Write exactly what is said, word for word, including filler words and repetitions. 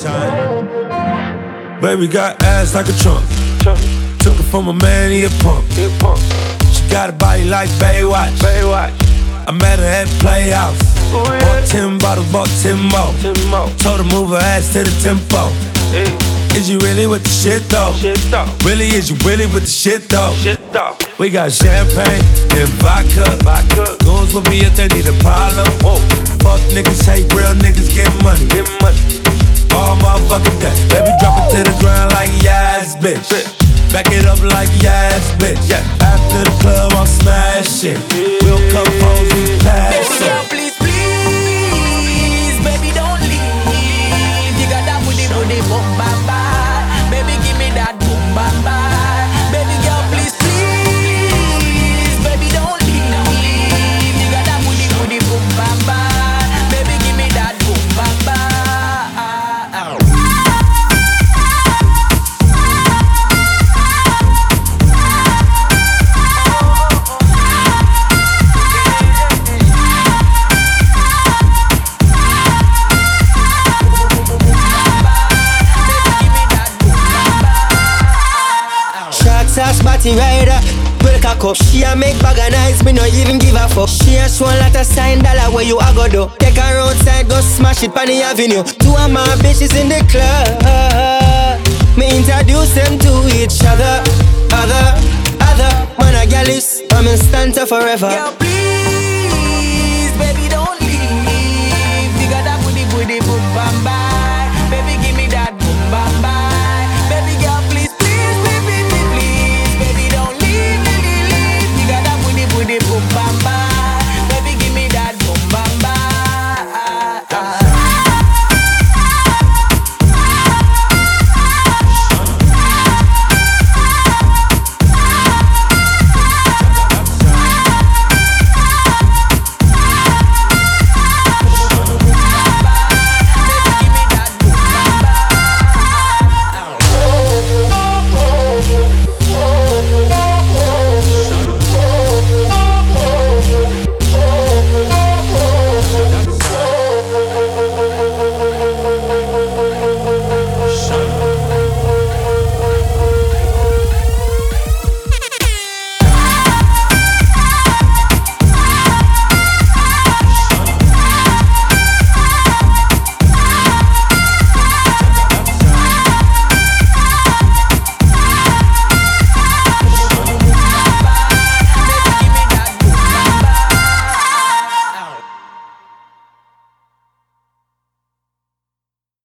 shine. Baby got ass like a trunk. Took her from a man, he a punk. She got a body like Baywatch. I met her at Playhouse. Bought ten bottles, bought ten more. Told her move her ass to the tempo. Is you really with the shit though? Really, is you really with the shit though? We got champagne and vodka. Goons will be if they need a problem. Fuck niggas, hate real niggas, get money. All motherfucking day. Baby, drop it to the ground like yes, bitch. Back it up like yes, bitch. After the club, I'll smash it. We'll come home, we pass it. Baby girl, please, please, baby, don't leave. You got that booty, booty, boom, bam, bam. Baby, give me that boom, bam, bam. Baby girl, please, please, baby, don't leave. You got that booty, booty, boom, bam, bam. Baby, give me that boom, bam, bam. Sash body rider, well cock up. She a make bag of nice, me no even give a fuck. She a show a lot of sign dollar where you a go do. Take her outside, go smash it on the avenue. Two of my bitches in the club. Me introduce them to each other. Other, other, man a gal is, I'm in stand forever. Girl, please.